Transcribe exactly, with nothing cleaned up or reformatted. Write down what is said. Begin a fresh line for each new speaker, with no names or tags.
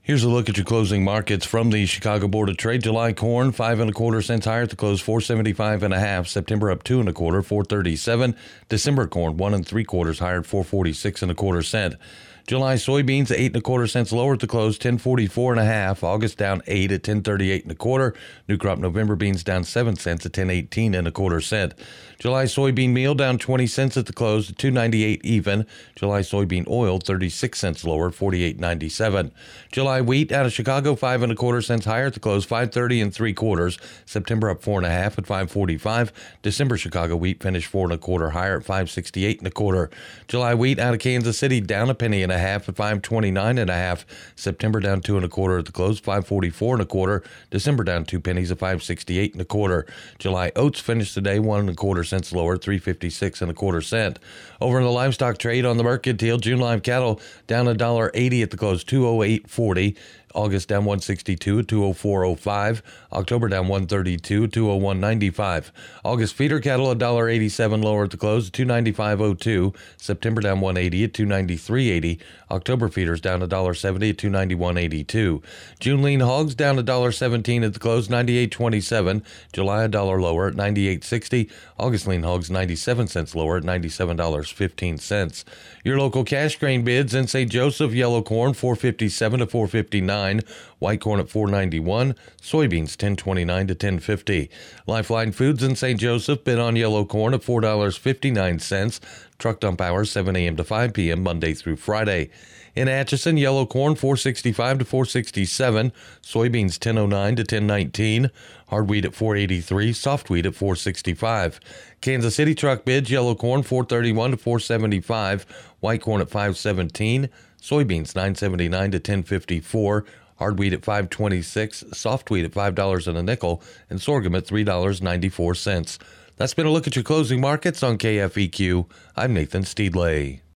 Here's a look at your closing markets from the Chicago Board of Trade. July corn, five and a quarter cents higher at the close, four seventy-five and a half. September up two and a quarter, four thirty-seven. December corn, one and three quarters higher at four forty-six and a quarter cent. July soybeans, eight and a quarter cents lower at the close, ten forty-four and a half. August down eight at ten thirty-eight and a quarter. New crop November beans down seven cents at ten eighteen and a quarter cent. July soybean meal down twenty cents at the close, two ninety-eight even. July soybean oil thirty-six cents lower, forty-eight ninety-seven. July wheat out of Chicago, five and a quarter cents higher at the close, five thirty and three quarters. September up four and a half at five forty-five. December Chicago wheat finished four and a quarter higher at five sixty-eight and a quarter. July wheat out of Kansas City down a penny and a half at five twenty-nine and a half. September down two and a quarter at the close, five forty-four and a quarter. December down two pennies at five sixty-eight and a quarter. July oats finished today one and a quarter cents lower, three fifty-six and a quarter cent. Over in the livestock trade on the mercantile, June live cattle down a dollar eighty at the close, two oh eight forty. August down one sixty-two at two oh four oh five. October down one thirty-two at two oh one ninety-five. August feeder cattle a dollar eighty-seven lower at the close, two ninety-five oh two. September down one eighty at two ninety-three eighty. October feeders down a dollar seventy at two ninety-one eighty-two. June lean hogs down a dollar seventeen at the close, ninety-eight twenty-seven. July a dollar lower at ninety-eight sixty. August lean hogs ninety-seven cents lower at ninety-seven fifteen. Your local cash grain bids in Saint Joseph: yellow corn four fifty-seven to four fifty-nine. White corn at four ninety-one, soybeans ten twenty-nine to ten fifty. Lifeline Foods in Saint Joseph bid on yellow corn at four fifty-nine. Truck dump hours seven a.m. to five p.m. Monday through Friday. In Atchison, yellow corn four sixty-five to four sixty-seven, soybeans ten oh nine to ten nineteen, hard wheat at four eighty-three, soft wheat at four sixty-five. Kansas City truck bids: yellow corn four thirty-one to four seventy-five, white corn at five seventeen, soybeans nine seventy-nine to ten fifty-four, hard wheat at five twenty-six, soft wheat at five dollars and a nickel, and sorghum at three dollars and ninety-four cents. That's been a look at your closing markets on K F E Q. I'm Nathan Steedley.